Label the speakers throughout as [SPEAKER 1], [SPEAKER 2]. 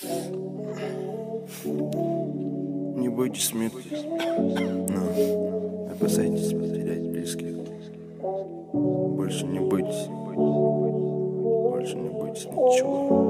[SPEAKER 1] Не бойтесь смерти, но опасайтесь потерять близких. Больше не бойтесь, больше не бойтесь ничего.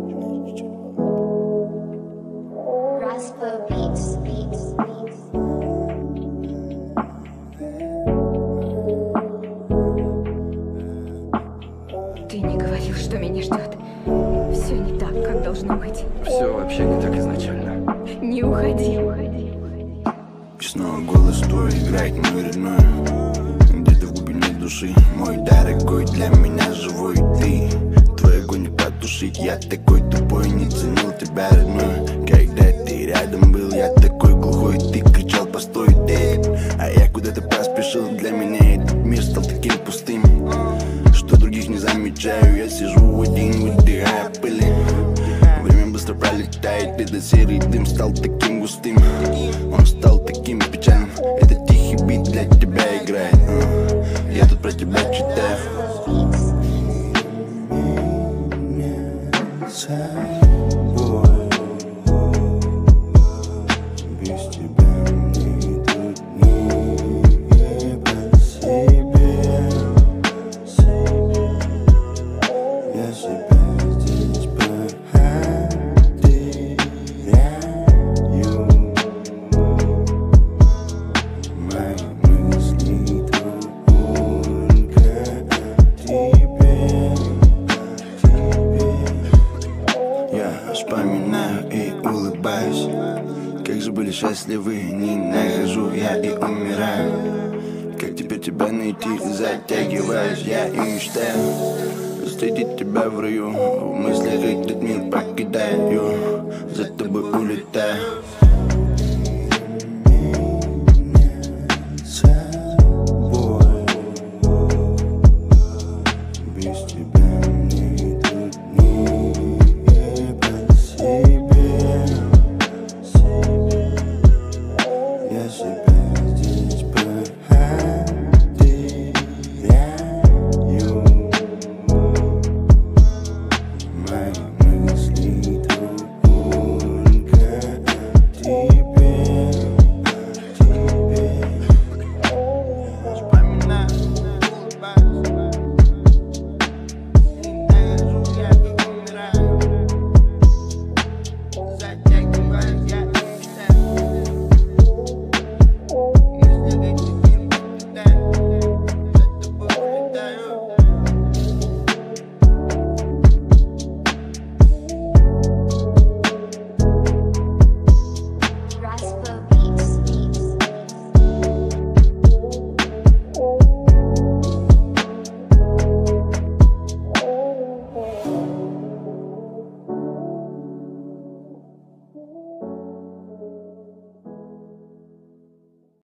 [SPEAKER 2] Ты не говорил, что меня ждет. Все не так, как должно быть.
[SPEAKER 1] Все вообще не так изначально.
[SPEAKER 2] Не уходи.
[SPEAKER 1] И снова голос твой играет мой родной. Где-то в глубине души, мой дорогой, для меня живой ты. Твой огонь не потушить, я такой тупой, не ценил тебя, родной. Когда ты рядом был, я такой глухой, ты кричал постой, ты. А я куда-то поспешил, для меня этот мир стал таким пустым, что других не замечаю, я сижу один, выдыхая пыли. Время быстро пролетает, этот серый дым стал таким густым. Он стал таким печальным, этот тихий бит для тебя играет. Я тут про тебя читаю. Без тебя мне тут не по себе. Я себя здесь потеряю. Мои мысли только о тебе. Я вспоминаю и улыбаюсь, как же были счастливы, не нахожу я и умираю. Как теперь тебя найти, затягиваюсь я и мечтаю встретить тебя в раю. В мыслях этот мир покидаю, за тобой улетаю.